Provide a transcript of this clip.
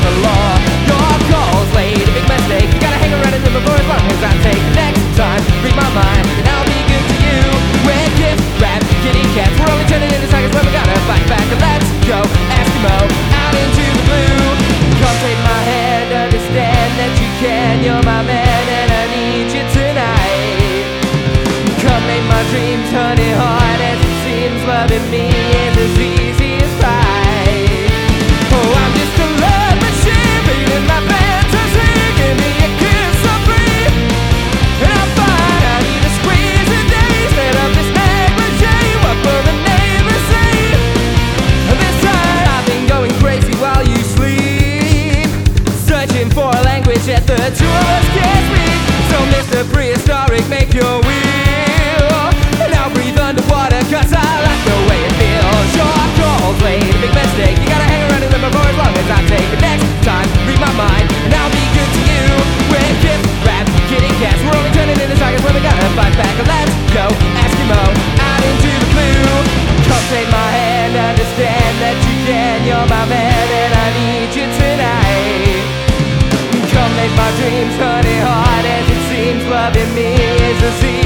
the law. Your call's late, a big mistake. You gotta hang around and live for as long as I take. Next time, read my mind, and I'll be good to you. With gifts, rap, kitty cats, we're only turning into tigers, but we gotta fight back. Let's go, Eskimo, out into the blue. Come take my hand, understand that you can. You're my man, and I need you tonight. Come make my dreams honey hard as it seems. Loving me is as easy as pie. Oh, I'm just a love machine, feeding my fantasy. Give me a kiss so free, and I'm fine. I need a squeeze a day. Set up this negligee. What will the neighbors say? This time I've been going crazy while you sleep, searching for a language that the two of us can't speak. So Mr. Prehistoric, make your wheel, and I'll breathe underwater, cause I like the way it feels. Your call's late, a big mistake. You gotta hang around and live for as long as I take. The next time, read my mind, and I'll be good to you. With gifts, rap, kitty cats, we're only turning into tigers when we gotta fight back. Let's go, Eskimo, out into the blue. Come take my hand, understand that you can. You're my man, and I need you tonight. Come make my dreams honey hard as it seems. Loving me is a secret.